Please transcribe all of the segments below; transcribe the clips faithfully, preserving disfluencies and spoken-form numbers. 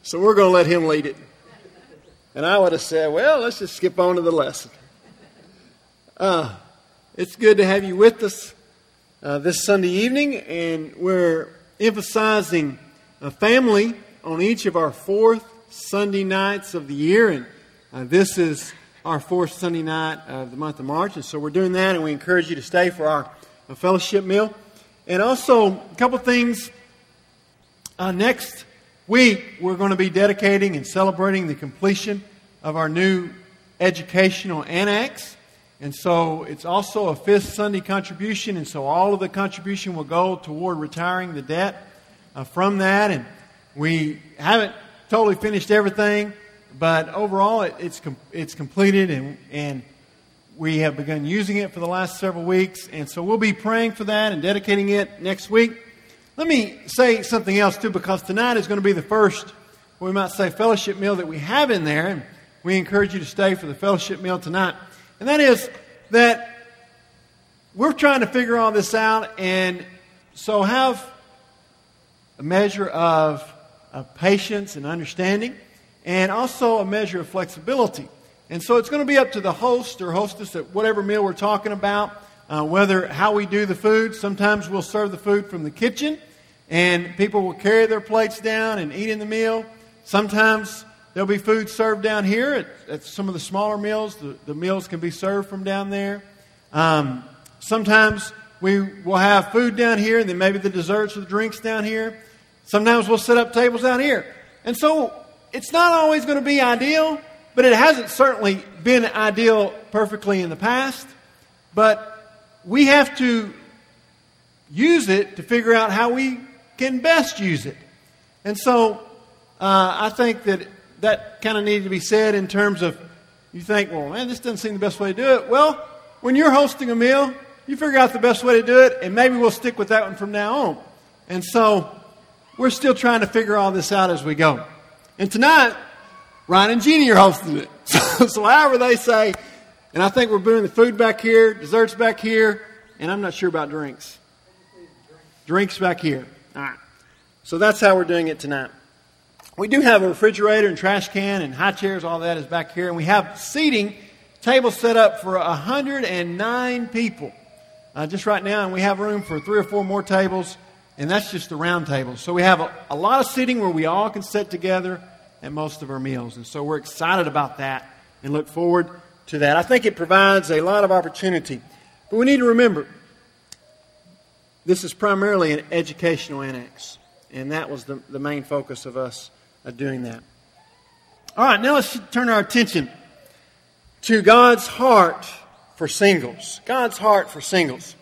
So we're going to let him lead it. And I would have said, well, let's just skip on to the lesson. Uh, it's good to have you with us uh, this Sunday evening, and we're emphasizing a family on each of our fourth Sunday nights of the year, and uh, this is our fourth Sunday night of the month of March, and so we're doing that, and we encourage you to stay for our, our fellowship meal. And also, a couple things. Uh, next week, we're going to be dedicating and celebrating the completion of our new educational annex. And so it's also a fifth Sunday contribution, and so all of the contribution will go toward retiring the debt uh, from that. And we haven't totally finished everything, but overall it, it's com- it's completed, and and we have begun using it for the last several weeks. And so we'll be praying for that and dedicating it next week. Let me say something else too, because tonight is going to be the first, we might say, fellowship meal that we have in there, and we encourage you to stay for the fellowship meal tonight. And that is that we're trying to figure all this out, and so have a measure of, of patience and understanding, and also a measure of flexibility. And so it's going to be up to the host or hostess at whatever meal we're talking about, uh, whether how we do the food. Sometimes we'll serve the food from the kitchen, and people will carry their plates down and eat in the meal. Sometimes there'll be food served down here at, at some of the smaller meals. The, the meals can be served from down there. Um, sometimes we will have food down here, and then maybe the desserts or the drinks down here. Sometimes we'll set up tables down here. And so it's not always going to be ideal, but it hasn't certainly been ideal perfectly in the past. But we have to use it to figure out how we can best use it. And so uh, I think that that kind of needs to be said in terms of, you think, well, man, this doesn't seem the best way to do it. Well, when you're hosting a meal, you figure out the best way to do it, and maybe we'll stick with that one from now on. And so we're still trying to figure all this out as we go. And tonight, Ryan and Jeannie are hosting it. So, so however they say, and I think we're doing the food back here, desserts back here, and I'm not sure about drinks. Drinks back here. All right. So that's how we're doing it tonight. We do have a refrigerator and trash can and high chairs, all that is back here. And we have seating, tables set up for one hundred nine people uh, just right now. And we have room for three or four more tables, and that's just the round tables. So we have a, a lot of seating where we all can sit together at most of our meals. And so we're excited about that and look forward to that. I think it provides a lot of opportunity. But we need to remember, this is primarily an educational annex. And that was the, the main focus of us uh, doing that. All right, now let's turn our attention to God's heart for singles. God's heart for singles.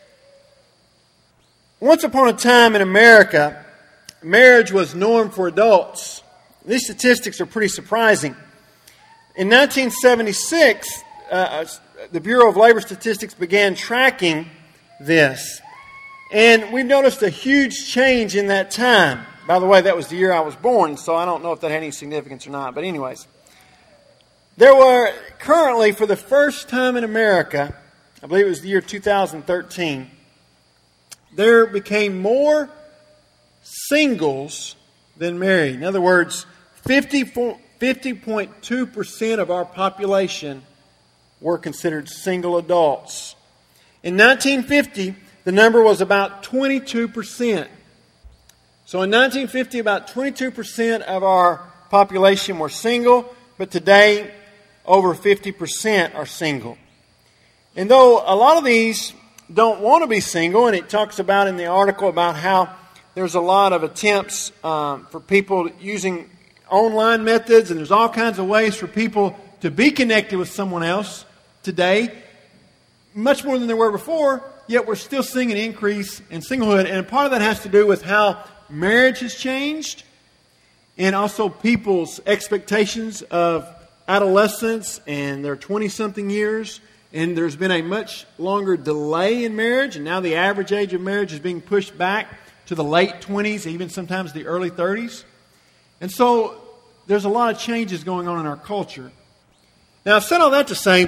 Once upon a time in America, marriage was norm for adults. These statistics are pretty surprising. In nineteen seventy-six, uh, the Bureau of Labor Statistics began tracking this. And we've noticed a huge change in that time. By the way, that was the year I was born, so I don't know if that had any significance or not. But anyways, there were currently, for the first time in America, I believe it was the year two thousand thirteen, there became more singles than married. In other words, fifty point two percent of our population were considered single adults. In nineteen fifty, the number was about twenty-two percent. So in nineteen fifty, about twenty-two percent of our population were single, but today over fifty percent are single. And though a lot of these don't want to be single, and it talks about in the article about how there's a lot of attempts um, for people using online methods, and there's all kinds of ways for people to be connected with someone else today, much more than there were before, yet we're still seeing an increase in singlehood. And part of that has to do with how marriage has changed, and also people's expectations of adolescence and their twenty-something years. And there's been a much longer delay in marriage, and now the average age of marriage is being pushed back to the late twenties, even sometimes the early thirties. And so there's a lot of changes going on in our culture. Now, I've said all that to say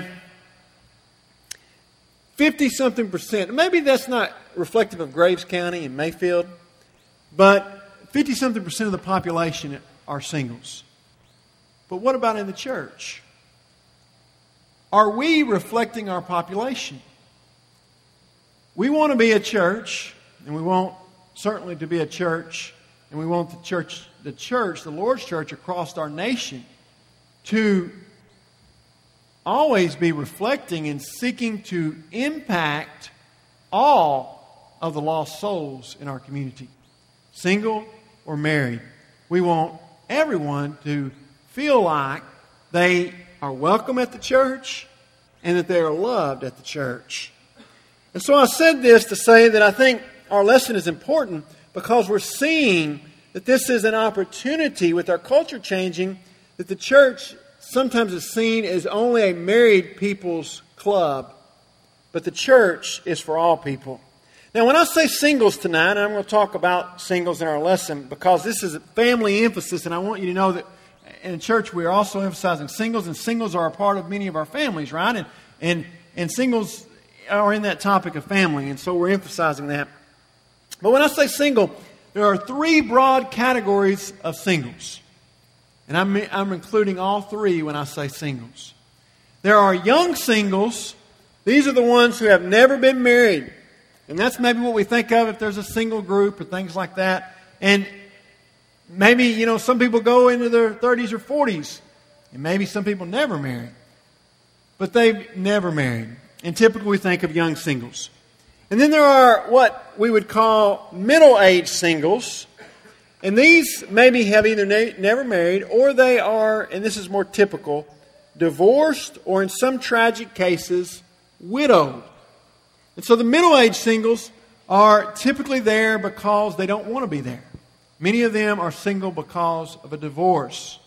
fifty-something percent, maybe that's not reflective of Graves County and Mayfield, but fifty-something percent of the population are singles. But what about in the church? Are we reflecting our population? We want to be a church, and we want certainly to be a church, and we want the church, the church, the Lord's church across our nation to always be reflecting and seeking to impact all of the lost souls in our community, single or married. We want everyone to feel like they are welcome at the church and that they are loved at the church. And so I said this to say that I think our lesson is important because we're seeing that this is an opportunity with our culture changing, that the church sometimes is seen as only a married people's club, but the church is for all people. Now, when I say singles tonight, and I'm going to talk about singles in our lesson because this is a family emphasis, and I want you to know that in church we are also emphasizing singles, and singles are a part of many of our families, right? And and and singles are in that topic of family, and so we're emphasizing that. But when I say single, there are three broad categories of singles. And I'm, I'm including all three when I say singles. There are young singles. These are the ones who have never been married. And that's maybe what we think of if there's a single group or things like that. And maybe, you know, some people go into their thirties or forties. And maybe some people never marry. But they've never married. And typically we think of young singles. And then there are what we would call middle-aged singles. And these maybe have either na- never married or they are, and this is more typical, divorced or in some tragic cases, widowed. And so the middle-aged singles are typically there because they don't want to be there. Many of them are single because of a divorce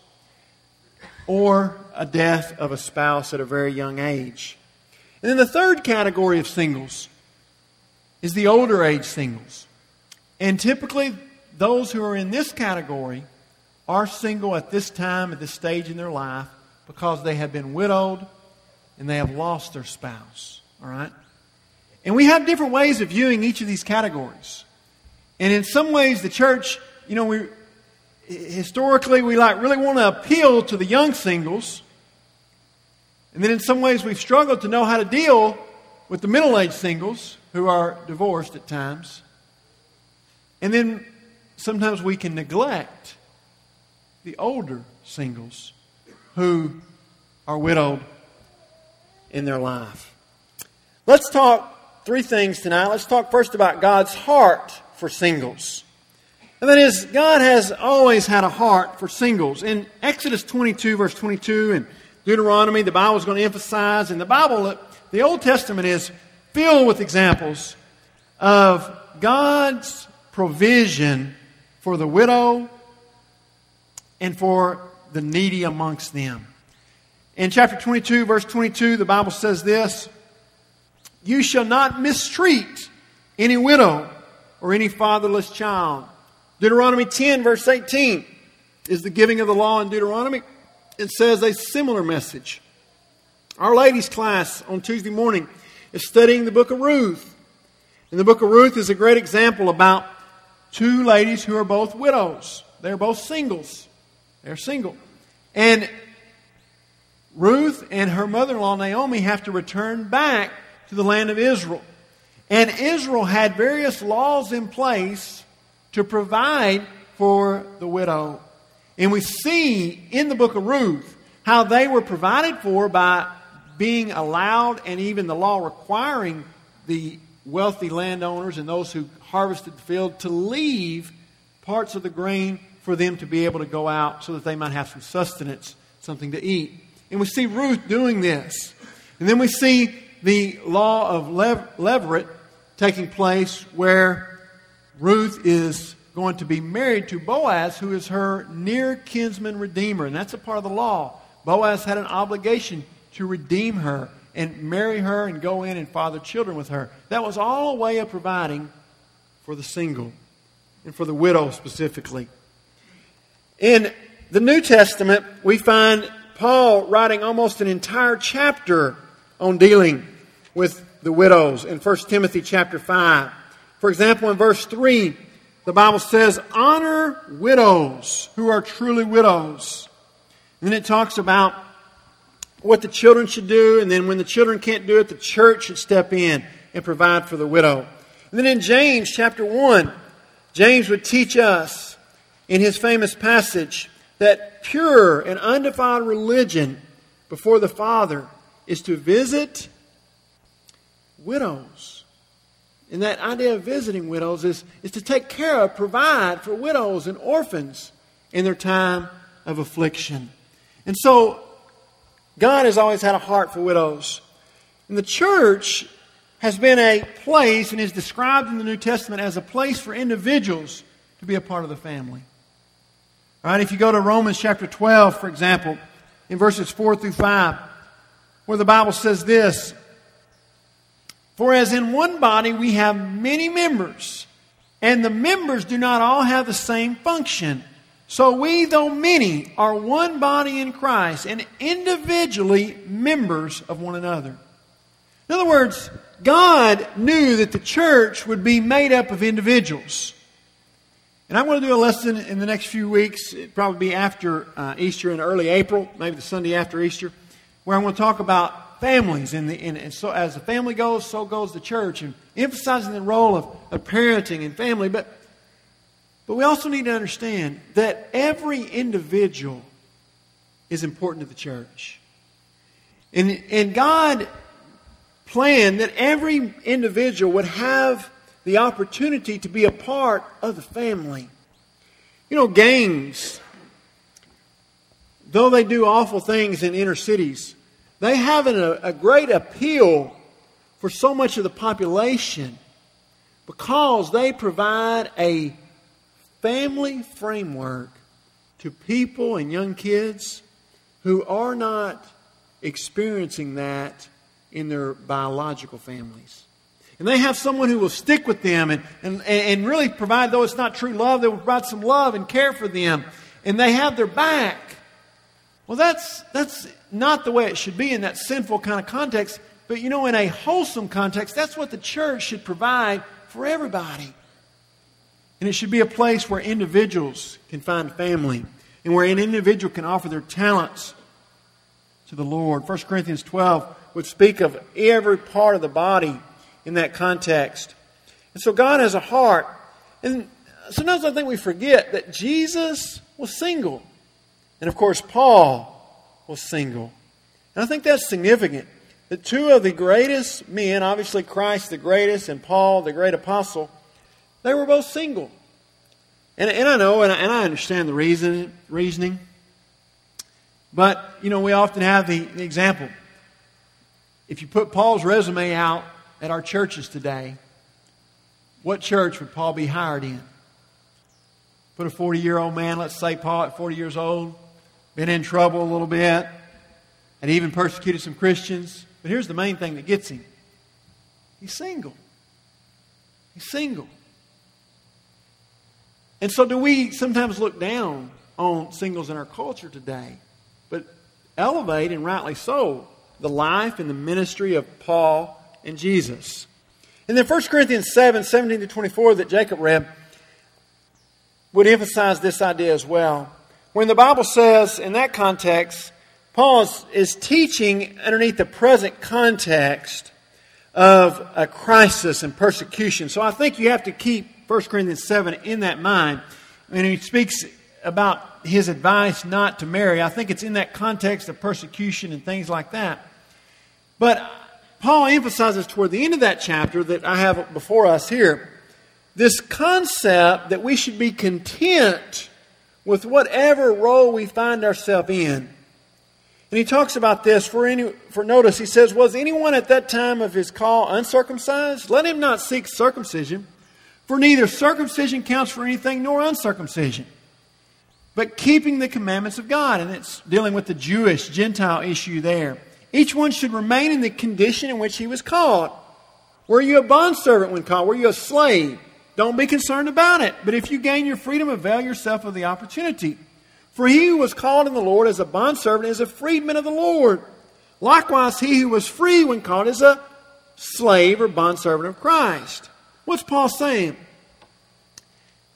or a death of a spouse at a very young age. And then the third category of singles is the older age singles. And typically those who are in this category are single at this time, at this stage in their life, because they have been widowed and they have lost their spouse. All right? And we have different ways of viewing each of these categories. And in some ways, the church, you know, we historically we like really want to appeal to the young singles. And then in some ways, we've struggled to know how to deal with the middle-aged singles who are divorced at times. And then sometimes we can neglect the older singles who are widowed in their life. Let's talk three things tonight. Let's talk first about God's heart for singles. And that is, God has always had a heart for singles. In Exodus twenty-two, verse twenty-two, and Deuteronomy, the Bible is going to emphasize, and the Bible, the Old Testament is filled with examples of God's provision for the widow and for the needy amongst them. In chapter twenty-two, verse twenty-two, the Bible says this: "You shall not mistreat any widow or any fatherless child." Deuteronomy ten, verse eighteen is the giving of the law in Deuteronomy. It says a similar message. Our ladies' class on Tuesday morning is studying the book of Ruth. And the book of Ruth is a great example about two ladies who are both widows. They're both singles. They're single. And Ruth and her mother-in-law Naomi have to return back to the land of Israel. And Israel had various laws in place to provide for the widow. And we see in the book of Ruth how they were provided for by being allowed, and even the law requiring the wealthy landowners and those who harvested the field to leave parts of the grain for them to be able to go out so that they might have some sustenance, something to eat. And we see Ruth doing this. And then we see the law of Lev- Levirate taking place, where Ruth is going to be married to Boaz, who is her near kinsman redeemer. And that's a part of the law. Boaz had an obligation to redeem her and marry her and go in and father children with her. That was all a way of providing for the single and for the widow specifically. In the New Testament, we find Paul writing almost an entire chapter on dealing with the widows in First Timothy chapter five. For example, in verse three, the Bible says, honor widows who are truly widows. And then it talks about what the children should do, and then when the children can't do it, the church should step in and provide for the widow. And then in James chapter one, James would teach us in his famous passage that pure and undefiled religion before the Father is to visit widows. And that idea of visiting widows is, is to take care of, provide for widows and orphans in their time of affliction. And so, God has always had a heart for widows. And the church has been a place, and is described in the New Testament as a place for individuals to be a part of the family. All right, if you go to Romans chapter twelve, for example, in verses four through five, where the Bible says this, "For as in one body we have many members, and the members do not all have the same function. So we, though many, are one body in Christ, and individually members of one another." In other words, God knew that the church would be made up of individuals. And I'm going to do a lesson in the next few weeks, it'll probably be after uh, Easter in early April, maybe the Sunday after Easter, where I'm going to talk about families. And, the, and, and so as the family goes, so goes the church, and emphasizing the role of, of parenting and family. But But we also need to understand that every individual is important to the church. And, and God planned that every individual would have the opportunity to be a part of the family. You know, gangs, though they do awful things in inner cities, they have an, a, a great appeal for so much of the population because they provide a family framework to people and young kids who are not experiencing that in their biological families. And they have someone who will stick with them and, and, and really provide, though it's not true love, they will provide some love and care for them. And they have their back. Well, that's, that's not the way it should be in that sinful kind of context. But, you know, in a wholesome context, that's what the church should provide for everybody. And it should be a place where individuals can find family and where an individual can offer their talents to the Lord. First Corinthians twelve would speak of every part of the body in that context. And so God has a heart. And sometimes I think we forget that Jesus was single. And of course, Paul was single. And I think that's significant. That two of the greatest men, obviously Christ the greatest and Paul the great apostle, they were both single. And, and I know, and I, and I understand the reason, reasoning. But, you know, we often have the, the example. If you put Paul's resume out at our churches today, what church would Paul be hired in? Put a forty-year-old man, let's say Paul at forty years old, been in trouble a little bit, and even persecuted some Christians. But here's the main thing that gets him. He's single. He's single. And so do we sometimes look down on singles in our culture today, but elevate, and rightly so, the life and the ministry of Paul and Jesus. And then First Corinthians seven, seventeen to twenty-four that Jacob read would emphasize this idea as well. When the Bible says, in that context, Paul is, is teaching underneath the present context of a crisis and persecution. So I think you have to keep First Corinthians seven in that mind. When he speaks about his advice not to marry, I think it's in that context of persecution and things like that. But Paul emphasizes toward the end of that chapter that I have before us here, this concept that we should be content with whatever role we find ourselves in. And he talks about this for any, for notice, he says, was anyone at that time of his call uncircumcised? Let him not seek circumcision, for neither circumcision counts for anything nor uncircumcision, but keeping the commandments of God. And it's dealing with the Jewish, Gentile issue there. Each one should remain in the condition in which he was called. Were you a bondservant when called? Were you a slave? Don't be concerned about it. But if you gain your freedom, avail yourself of the opportunity. For he who was called in the Lord as a bondservant is a freedman of the Lord. Likewise, he who was free when called is a slave or bondservant of Christ. What's Paul saying?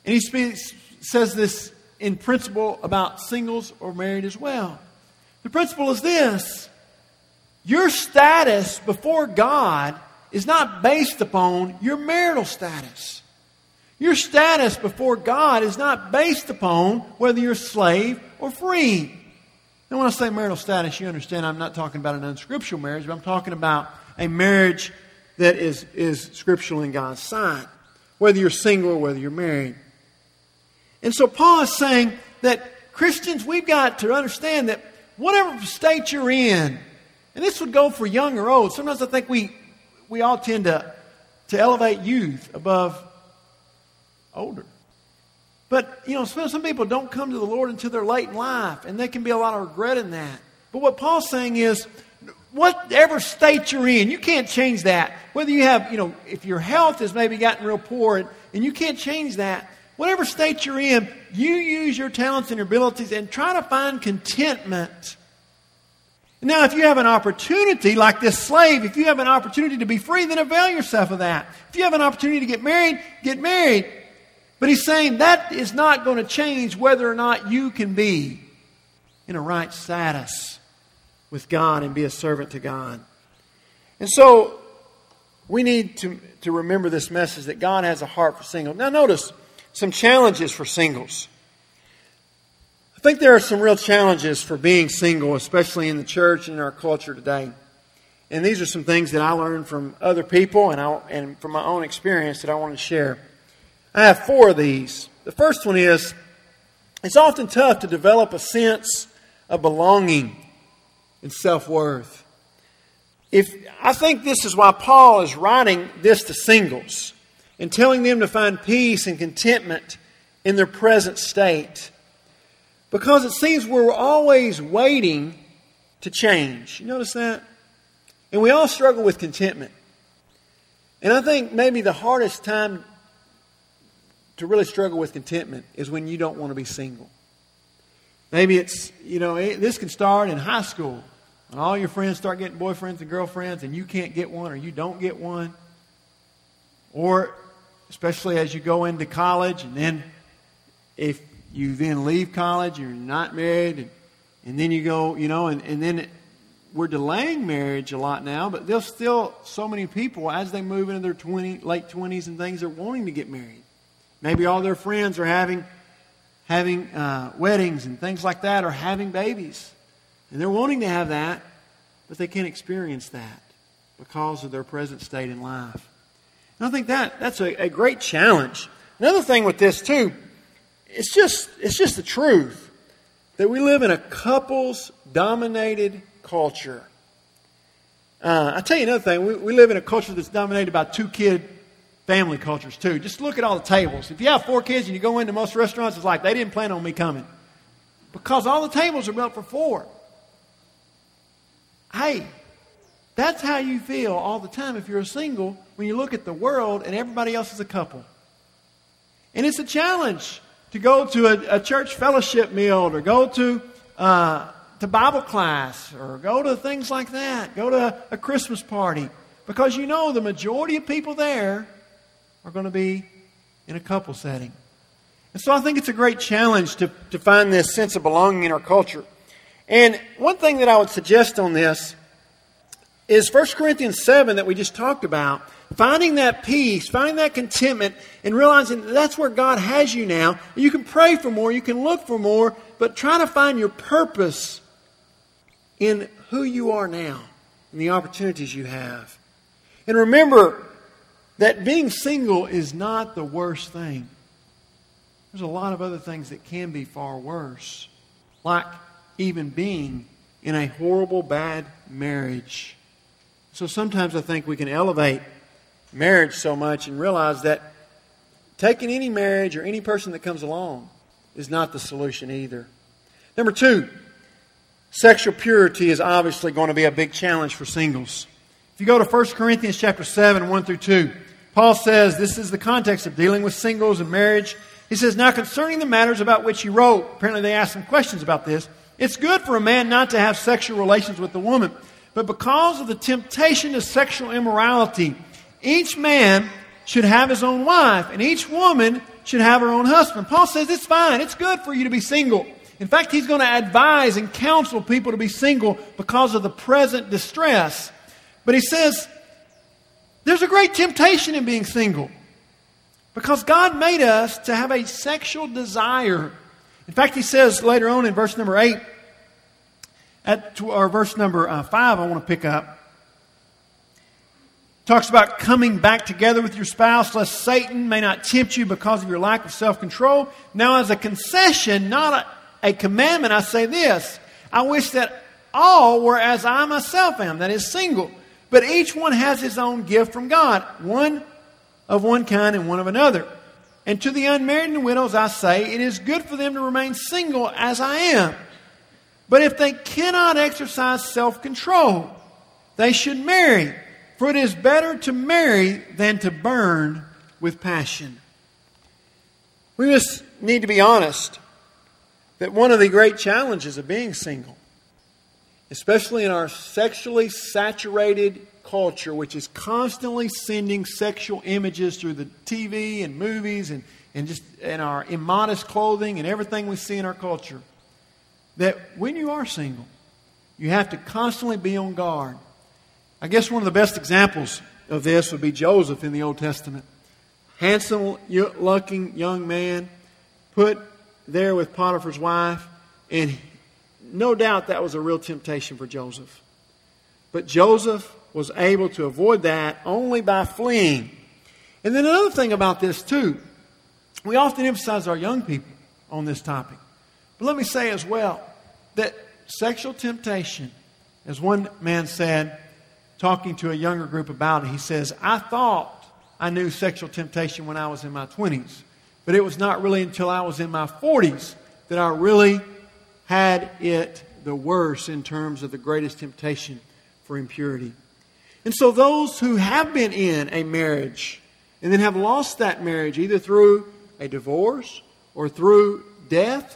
And he speaks, says this in principle about singles or married as well. The principle is this: your status before God is not based upon your marital status. Your status before God is not based upon whether you're slave or free. And when I say marital status, you understand I'm not talking about an unscriptural marriage, but I'm talking about a marriage that is, is scriptural in God's sight, whether you're single or whether you're married. And so Paul is saying that Christians, we've got to understand that whatever state you're in, and this would go for young or old. Sometimes I think we we all tend to, to elevate youth above older. But, you know, some people don't come to the Lord until they're late in life, and there can be a lot of regret in that. But what Paul's saying is, whatever state you're in, you can't change that. Whether you have, you know, if your health has maybe gotten real poor, and, and you can't change that. Whatever state you're in, you use your talents and your abilities and try to find contentment. Now, if you have an opportunity, like this slave, if you have an opportunity to be free, then avail yourself of that. If you have an opportunity to get married, get married. But he's saying that is not going to change whether or not you can be in a right status with God and be a servant to God. And so, we need to, to remember this message that God has a heart for singles. Now, notice some challenges for singles. I think there are some real challenges for being single, especially in the church and in our culture today. And these are some things that I learned from other people and, I, and from my own experience that I want to share. I have four of these. The first one is, it's often tough to develop a sense of belonging and self-worth. If I think this is why Paul is writing this to singles and telling them to find peace and contentment in their present state. Because it seems we're always waiting to change. You notice that? And we all struggle with contentment. And I think maybe the hardest time to really struggle with contentment is when you don't want to be single. Maybe it's, you know, this can start in high school. When all your friends start getting boyfriends and girlfriends and you can't get one or you don't get one. Or especially as you go into college, and then if you then leave college, you're not married, and, and then you go, you know, and, and then it, we're delaying marriage a lot now, but there's still so many people as they move into their twenty, late twenties and things are wanting to get married. Maybe all their friends are having having uh, weddings and things like that, or having babies. And they're wanting to have that, but they can't experience that because of their present state in life. And I think that that's a, a great challenge. Another thing with this too, it's just it's just the truth that we live in a couples-dominated culture. Uh, I'll tell you another thing. We, we live in a culture that's dominated by two-kid family cultures too. Just look at all the tables. If you have four kids and you go into most restaurants, it's like they didn't plan on me coming. Because all the tables are built for four. Hey, that's how you feel all the time if you're a single when you look at the world and everybody else is a couple. And it's a challenge to go to a, a church fellowship meal or go to uh, to Bible class or go to things like that. Go to a, a Christmas party. Because you know the majority of people there are going to be in a couple setting. And so I think it's a great challenge to, to find this sense of belonging in our culture. And one thing that I would suggest on this is First Corinthians seven that we just talked about. Finding that peace, finding that contentment, and realizing that that's where God has you now. You can pray for more, you can look for more, but try to find your purpose in who you are now and the opportunities you have. And remember that being single is not the worst thing. There's a lot of other things that can be far worse. Like even being in a horrible, bad marriage. So sometimes I think we can elevate marriage so much and realize that taking any marriage or any person that comes along is not the solution either. Number two, sexual purity is obviously going to be a big challenge for singles. If you go to First Corinthians chapter seven, one through two, Paul says, this is the context of dealing with singles and marriage. He says, now concerning the matters about which he wrote, apparently they asked some questions about this, it's good for a man not to have sexual relations with a woman, but because of the temptation to sexual immorality, each man should have his own wife, and each woman should have her own husband. Paul says it's fine. It's good for you to be single. In fact, he's going to advise and counsel people to be single because of the present distress. But he says there's a great temptation in being single because God made us to have a sexual desire. In fact, he says later on in verse number eight, at or verse number uh, five, I want to pick up. Talks about coming back together with your spouse, lest Satan may not tempt you because of your lack of self-control. Now, as a concession, not a, a commandment, I say this: I wish that all were as I myself am, that is, single. But each one has his own gift from God, one of one kind and one of another. And to the unmarried and widows I say, it is good for them to remain single as I am. But if they cannot exercise self-control, they should marry. For it is better to marry than to burn with passion. We just need to be honest that one of the great challenges of being single, especially in our sexually saturated culture, which is constantly sending sexual images through the T V and movies and, and just in our immodest clothing and everything we see in our culture, that when you are single, you have to constantly be on guard. I guess one of the best examples of this would be Joseph in the Old Testament. Handsome-looking young man put there with Potiphar's wife, and no doubt that was a real temptation for Joseph. But Joseph was able to avoid that only by fleeing. And then another thing about this too, we often emphasize our young people on this topic. But let me say as well that sexual temptation, as one man said, talking to a younger group about it, he says, I thought I knew sexual temptation when I was in my twenties, but it was not really until I was in my forties that I really had it the worst in terms of the greatest temptation for impurity. And so those who have been in a marriage and then have lost that marriage either through a divorce or through death,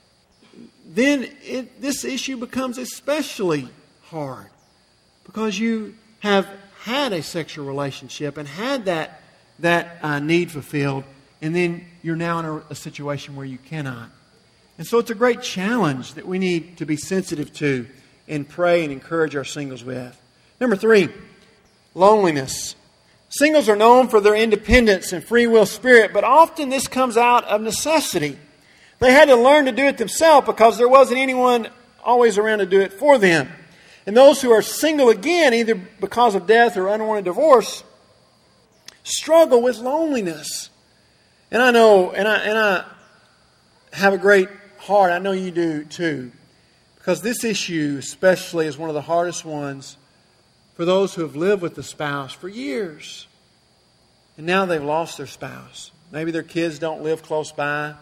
then it, this issue becomes especially hard. Because you have had a sexual relationship and had that, that uh, need fulfilled, and then you're now in a, a situation where you cannot. And so it's a great challenge that we need to be sensitive to and pray and encourage our singles with. Number three, loneliness. Singles are known for their independence and free will spirit, but often this comes out of necessity. They had to learn to do it themselves because there wasn't anyone always around to do it for them. And those who are single again, either because of death or unwanted divorce, struggle with loneliness. And I know, and I and I have a great heart. I know you do too. Because this issue especially is one of the hardest ones for those who have lived with the spouse for years. And now they've lost their spouse. Maybe their kids don't live close by.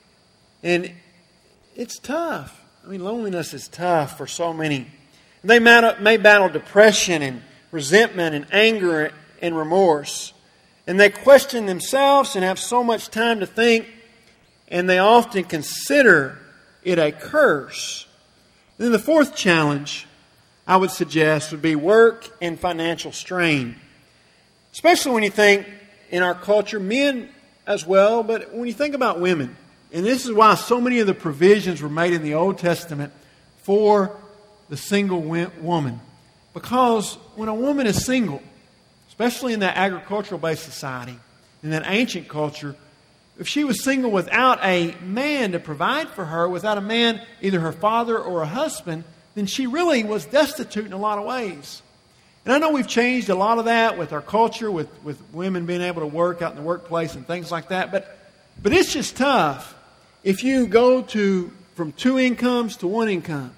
And it's tough. I mean, loneliness is tough for so many. They may battle depression and resentment and anger and remorse. And they question themselves and have so much time to think. And they often consider it a curse. And then the fourth challenge I would suggest would be work and financial strain. Especially when you think in our culture, men as well, but when you think about women. And this is why so many of the provisions were made in the Old Testament for the single woman. Because when a woman is single, especially in that agricultural-based society, in that ancient culture, if she was single without a man to provide for her, without a man, either her father or a husband, then she really was destitute in a lot of ways. And I know we've changed a lot of that with our culture, with, with women being able to work out in the workplace and things like that, but, but it's just tough if you go to from two incomes to one income.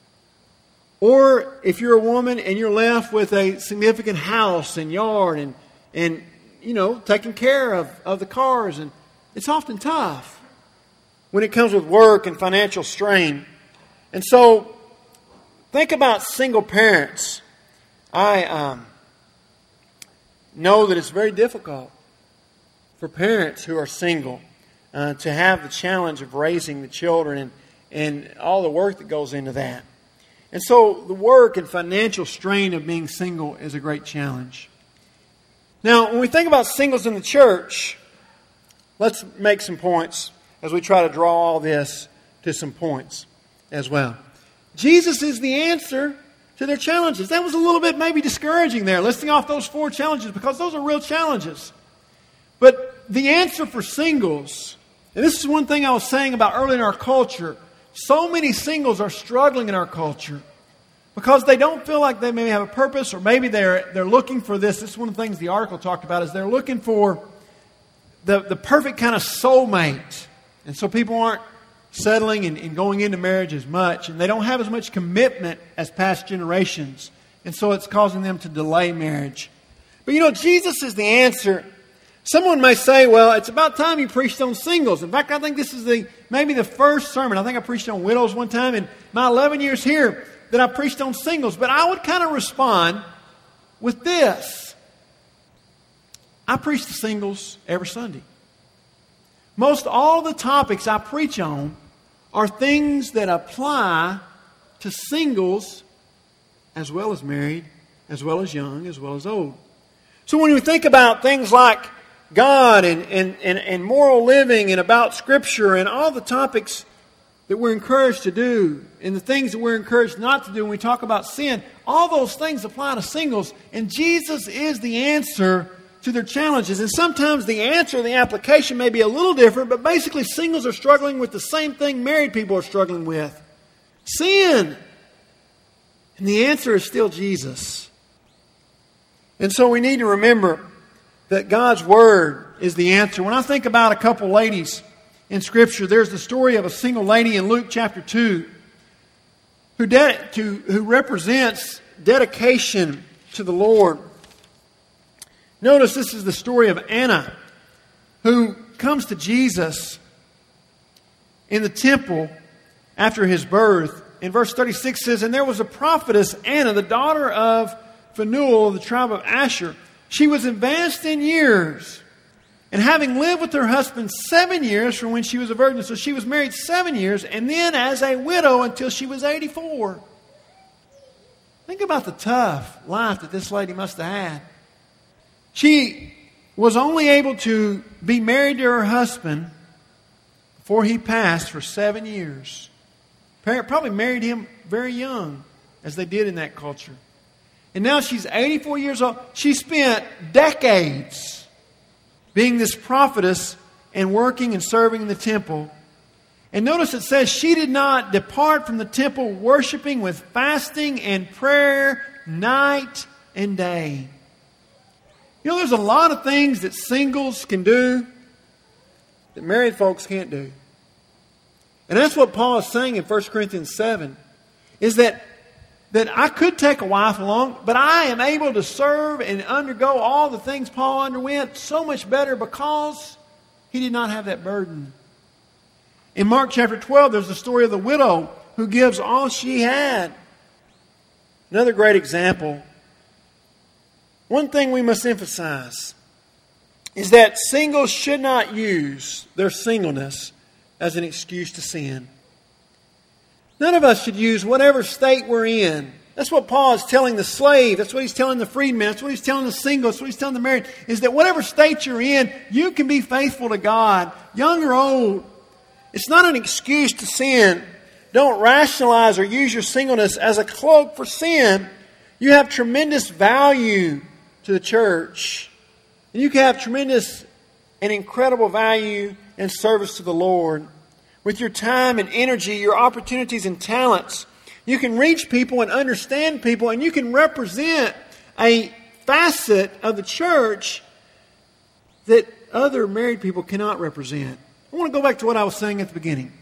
Or if you're a woman and you're left with a significant house and yard and, and you know, taking care of, of the cars. And it's often tough when it comes with work and financial strain. And so think about single parents. I um, know that it's very difficult for parents who are single uh, to have the challenge of raising the children and, and all the work that goes into that. And so the work and financial strain of being single is a great challenge. Now, when we think about singles in the church, let's make some points as we try to draw all this to some points as well. Jesus is the answer to their challenges. That was a little bit maybe discouraging there, listing off those four challenges, because those are real challenges. But the answer for singles, and this is one thing I was saying about early in our culture, so many singles are struggling in our culture because they don't feel like they maybe have a purpose, or maybe they're they're looking for this. This is one of the things the article talked about, is they're looking for the, the perfect kind of soulmate. And so people aren't settling and, and going into marriage as much, and they don't have as much commitment as past generations. And so it's causing them to delay marriage. But you know, Jesus is the answer. Someone may say, well, it's about time you preached on singles. In fact, I think this is the maybe the first sermon. I think I preached on widows one time in my eleven years here that I preached on singles. But I would kind of respond with this. I preach to singles every Sunday. Most all the topics I preach on are things that apply to singles as well as married, as well as young, as well as old. So when we think about things like God and, and, and, and moral living and about Scripture and all the topics that we're encouraged to do and the things that we're encouraged not to do when we talk about sin, all those things apply to singles. And Jesus is the answer to their challenges. And sometimes the answer, the application may be a little different, but basically singles are struggling with the same thing married people are struggling with. Sin. And the answer is still Jesus. And so we need to remember that God's Word is the answer. When I think about a couple ladies in Scripture, there's the story of a single lady in Luke chapter two who, de- to, who represents dedication to the Lord. Notice this is the story of Anna, who comes to Jesus in the temple after his birth. In verse thirty-six says, and there was a prophetess, Anna, the daughter of Phanuel of the tribe of Asher. She was advanced in years, and having lived with her husband seven years from when she was a virgin. So she was married seven years, and then as a widow until she was eighty-four. Think about the tough life that this lady must have had. She was only able to be married to her husband before he passed for seven years. Probably married him very young, as they did in that culture. And now she's eighty-four years old. She spent decades being this prophetess and working and serving in the temple. And notice it says she did not depart from the temple, worshiping with fasting and prayer night and day. You know, there's a lot of things that singles can do that married folks can't do. And that's what Paul is saying in First Corinthians seven, is that, that I could take a wife along, but I am able to serve and undergo all the things Paul underwent so much better because he did not have that burden. In Mark chapter twelve, there's the story of the widow who gives all she had. Another great example. One thing we must emphasize is that singles should not use their singleness as an excuse to sin. None of us should use whatever state we're in. That's what Paul is telling the slave. That's what he's telling the freedman. That's what he's telling the single. That's what he's telling the married. Is that whatever state you're in, you can be faithful to God, young or old. It's not an excuse to sin. Don't rationalize or use your singleness as a cloak for sin. You have tremendous value to the church. And you can have tremendous and incredible value and service to the Lord. With your time and energy, your opportunities and talents, you can reach people and understand people, and you can represent a facet of the church that other married people cannot represent. I want to go back to what I was saying at the beginning.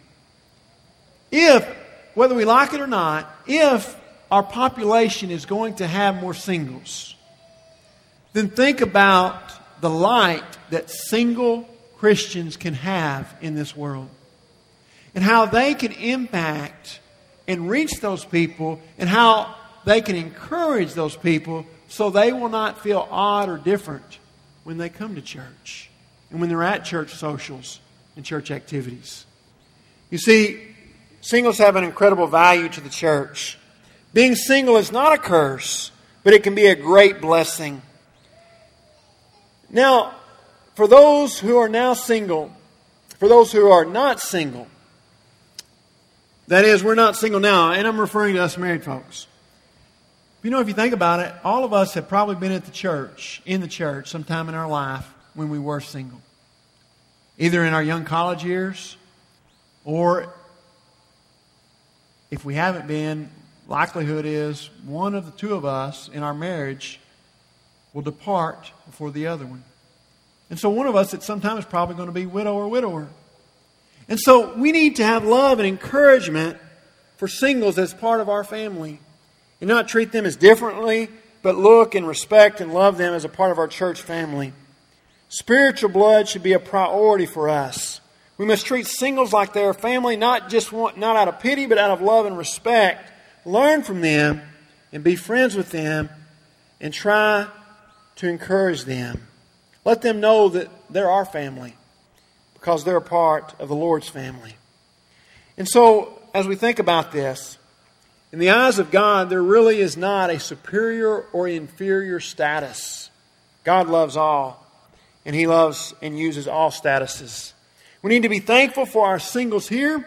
If, whether we like it or not, if our population is going to have more singles, then think about the light that single Christians can have in this world. And how they can impact and reach those people, and how they can encourage those people so they will not feel odd or different when they come to church and when they're at church socials and church activities. You see, singles have an incredible value to the church. Being single is not a curse, but it can be a great blessing. Now, for those who are now single, for those who are not single, that is, we're not single now, and I'm referring to us married folks. You know, if you think about it, all of us have probably been at the church, in the church, sometime in our life when we were single. Either in our young college years, or if we haven't been, likelihood is one of the two of us in our marriage will depart before the other one. And so one of us at some time is probably going to be widow or widower. And so we need to have love and encouragement for singles as part of our family. And not treat them as differently, but look and respect and love them as a part of our church family. Spiritual blood should be a priority for us. We must treat singles like they are family, not just want, not out of pity, but out of love and respect. Learn from them and be friends with them and try to encourage them. Let them know that they're our family because they're a part of the Lord's family. And so, as we think about this, in the eyes of God, there really is not a superior or inferior status. God loves all, and He loves and uses all statuses. We need to be thankful for our singles here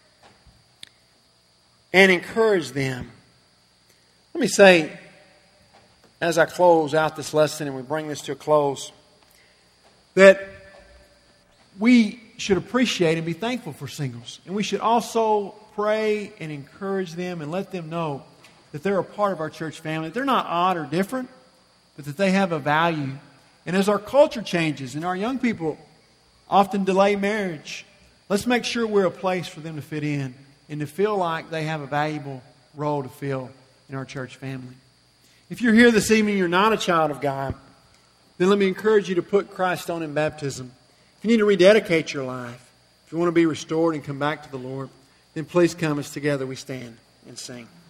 and encourage them. Let me say, as I close out this lesson and we bring this to a close, that we should appreciate and be thankful for singles. And we should also pray and encourage them and let them know that they're a part of our church family. They're not odd or different, but that they have a value. And as our culture changes and our young people often delay marriage, let's make sure we're a place for them to fit in and to feel like they have a valuable role to fill in our church family. If you're here this evening, you're not a child of God, then let me encourage you to put Christ on in baptism. If you need to rededicate your life, if you want to be restored and come back to the Lord, then please come as together we stand and sing.